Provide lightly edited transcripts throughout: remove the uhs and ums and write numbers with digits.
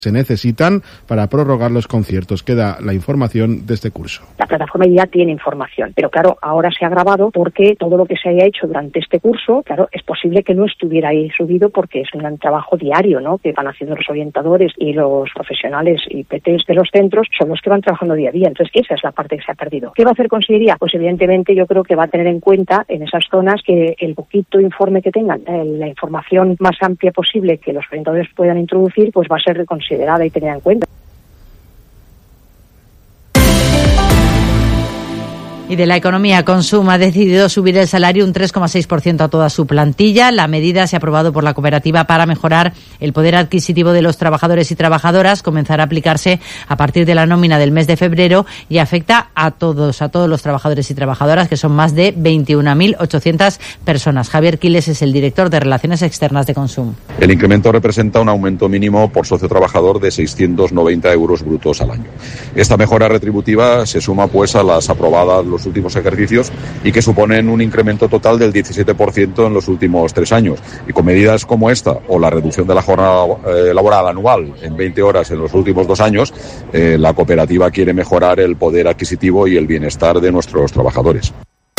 se necesitan para prorrogar los conciertos. Queda la información de este curso. La plataforma ya tiene información, pero claro, ahora se ha grabado porque todo lo que se haya hecho durante este curso, claro, es posible que no estuviera ahí subido porque es un gran trabajo diario, ¿no?, que van haciendo los orientadores y los profesionales y PTs de los centros, son los que van trabajando día a día. Entonces, esa es la parte que se ha perdido. ¿Qué va a hacer Consellería? Pues evidentemente yo creo que va a tener en cuenta en esas zonas que el poquito informe que tengan, la información más amplia posible que los orientadores puedan introducir, pues va a ser considerada y tenida en cuenta. Y de la economía, Consum ha decidido subir el salario un 3,6% a toda su plantilla. La medida se ha aprobado por la cooperativa para mejorar el poder adquisitivo de los trabajadores y trabajadoras. Comenzará a aplicarse a partir de la nómina del mes de febrero y afecta a todos los trabajadores y trabajadoras, que son más de 21.800 personas. Javier Quiles es el director de Relaciones Externas de Consum. El incremento representa un aumento mínimo por socio trabajador de 690 euros brutos al año. Esta mejora retributiva se suma pues a las aprobadas los últimos ejercicios y que suponen un incremento total del 17% en los últimos 3 años. Y con medidas como esta o la reducción de la jornada laboral anual en 20 horas en los últimos 2 años, la cooperativa quiere mejorar el poder adquisitivo y el bienestar de nuestros trabajadores.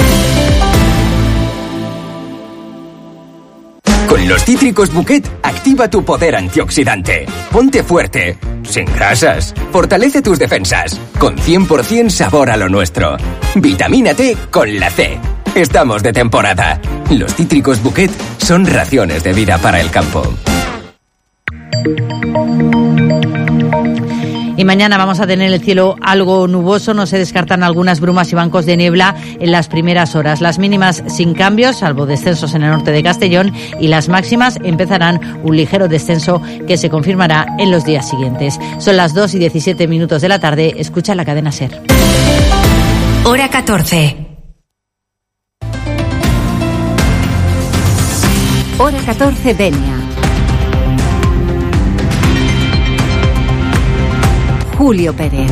Con los cítricos Bouquet, activa tu poder antioxidante. Ponte fuerte, sin grasas. Fortalece tus defensas. Con 100% sabor a lo nuestro. Vitamínate con la C. Estamos de temporada. Los cítricos Bouquet son raciones de vida para el campo. Y mañana vamos a tener el cielo algo nuboso, no se descartan algunas brumas y bancos de niebla en las primeras horas. Las mínimas sin cambios, salvo descensos en el norte de Castellón, y las máximas empezarán un ligero descenso que se confirmará en los días siguientes. Son las 2:17 de la tarde, escucha la cadena SER. Hora 14. Hora 14, Denia. Julio Pérez.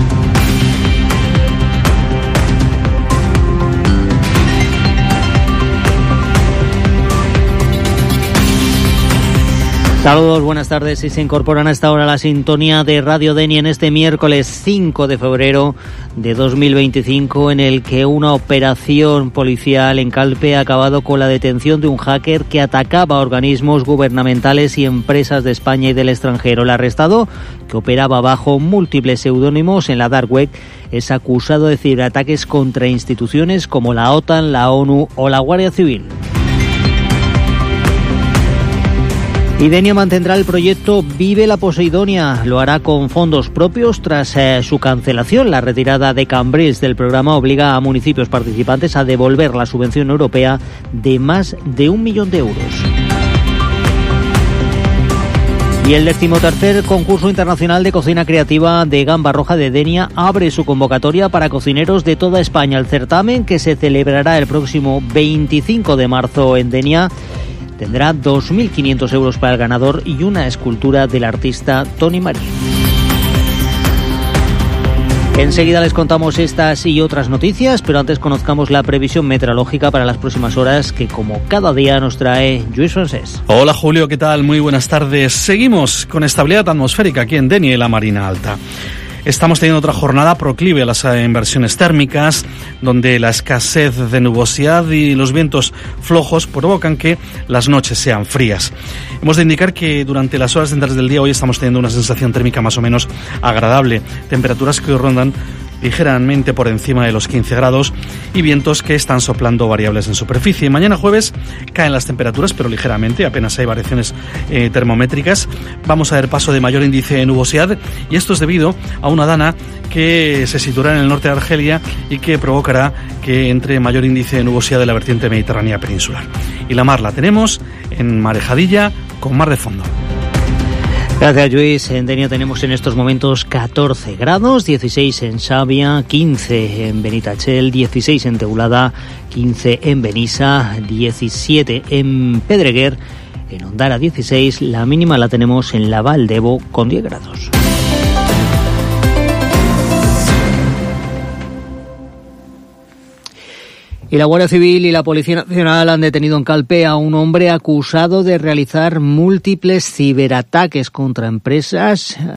Saludos, buenas tardes. Y se incorporan a esta hora a la sintonía de Radio Denia en este miércoles 5 de febrero de 2025, en el que una operación policial en Calpe ha acabado con la detención de un hacker que atacaba a organismos gubernamentales y empresas de España y del extranjero. El arrestado, que operaba bajo múltiples seudónimos en la dark web, es acusado de ciberataques contra instituciones como la OTAN, la ONU o la Guardia Civil. Y Denia mantendrá el proyecto Vive la Poseidonia. Lo hará con fondos propios tras su cancelación. La retirada de Cambrils del programa obliga a municipios participantes a devolver la subvención europea de más de 1 millón de euros. Y el 13º concurso internacional de cocina creativa de Gamba Roja de Denia abre su convocatoria para cocineros de toda España. El certamen, que se celebrará el próximo 25 de marzo en Denia, tendrá 2.500 euros para el ganador y una escultura del artista Toni Marín. Enseguida les contamos estas y otras noticias, pero antes conozcamos la previsión meteorológica para las próximas horas, que como cada día nos trae Lluís Francés. Hola Julio, ¿qué tal? Muy buenas tardes. Seguimos con estabilidad atmosférica aquí en Denia y la Marina Alta. Estamos teniendo otra jornada proclive a las inversiones térmicas, donde la escasez de nubosidad y los vientos flojos provocan que las noches sean frías. Hemos de indicar que durante las horas centrales del día hoy estamos teniendo una sensación térmica más o menos agradable, temperaturas que rondan ligeramente por encima de los 15 grados y vientos que están soplando variables en superficie. Mañana jueves caen las temperaturas, pero ligeramente, apenas hay variaciones termométricas. Vamos a ver paso de mayor índice de nubosidad, y esto es debido a una dana que se situará en el norte de Argelia y que provocará que entre mayor índice de nubosidad de la vertiente mediterránea peninsular. Y la mar la tenemos en Marejadilla con mar de fondo. Gracias, Lluís. En Denia tenemos en estos momentos 14 grados, 16 en Xàbia, 15 en Benitachell, 16 en Teulada, 15 en Benissa, 17 en Pedreguer, en Ondara 16, la mínima la tenemos en la Val d'Ebo con 10 grados. Y la Guardia Civil y la Policía Nacional han detenido en Calpe a un hombre acusado de realizar múltiples ciberataques contra empresas